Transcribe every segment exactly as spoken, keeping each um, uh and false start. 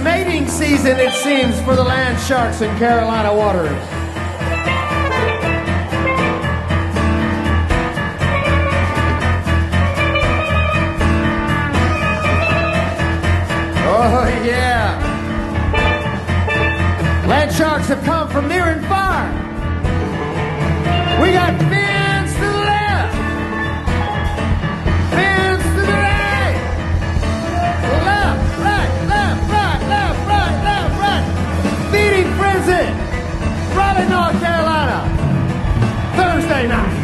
mating season, it seems, for the land sharks in Carolina waters. Oh, yeah. Land sharks have come from near and far. We got fins to the left, fins to the right, left, right, left, right, left, right, left, right. Feeding frenzy, Raleigh, North Carolina, Thursday night.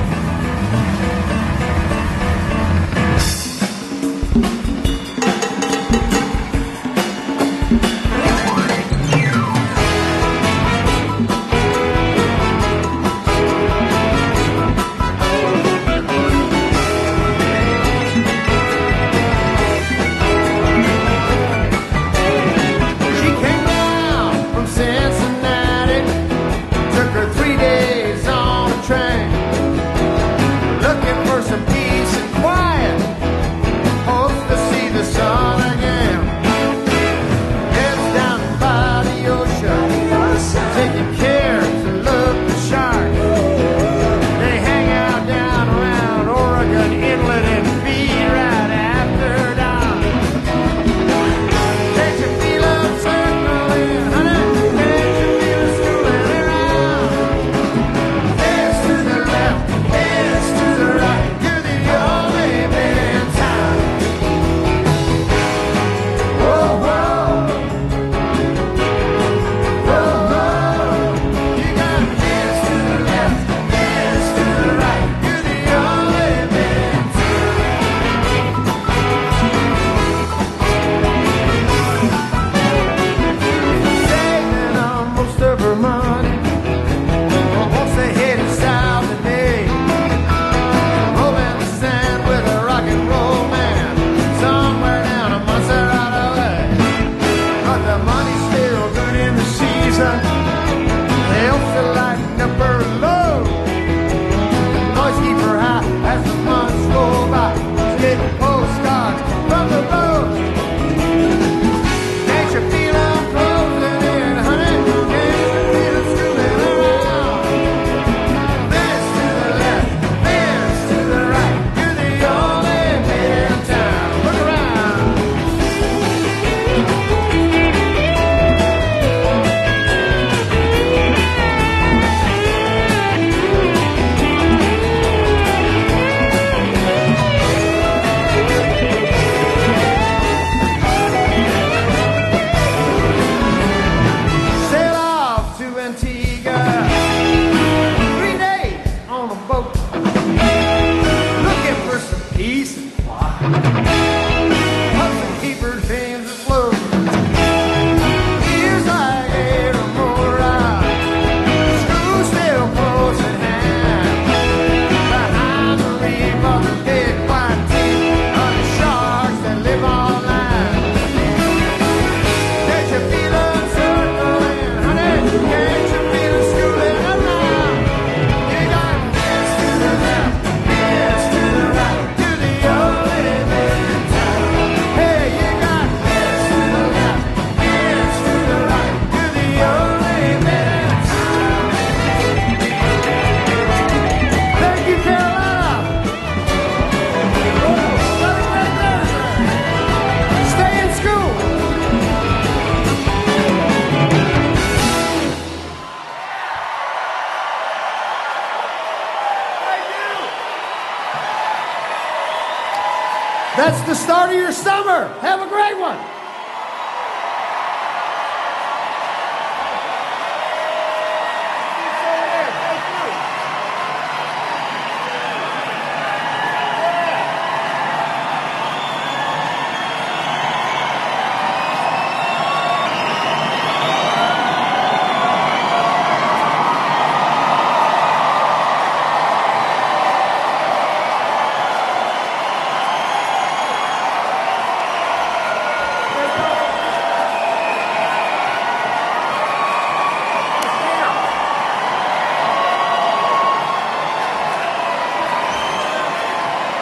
That's the start of your summer. Have a great one.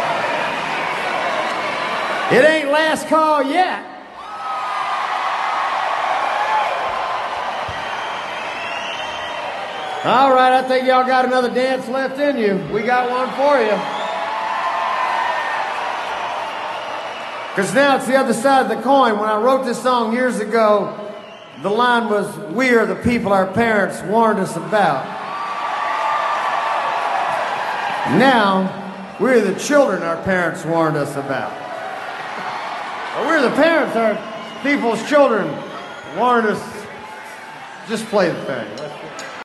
It ain't last call yet. All right, I think y'all got another dance left in you. We got one for you. Because now it's the other side of the coin. When I wrote this song years ago, the line was, "We are the people our parents warned us about." Now, we're the children our parents warned us about. Or we're the parents our people's children warned us. Just play the thing.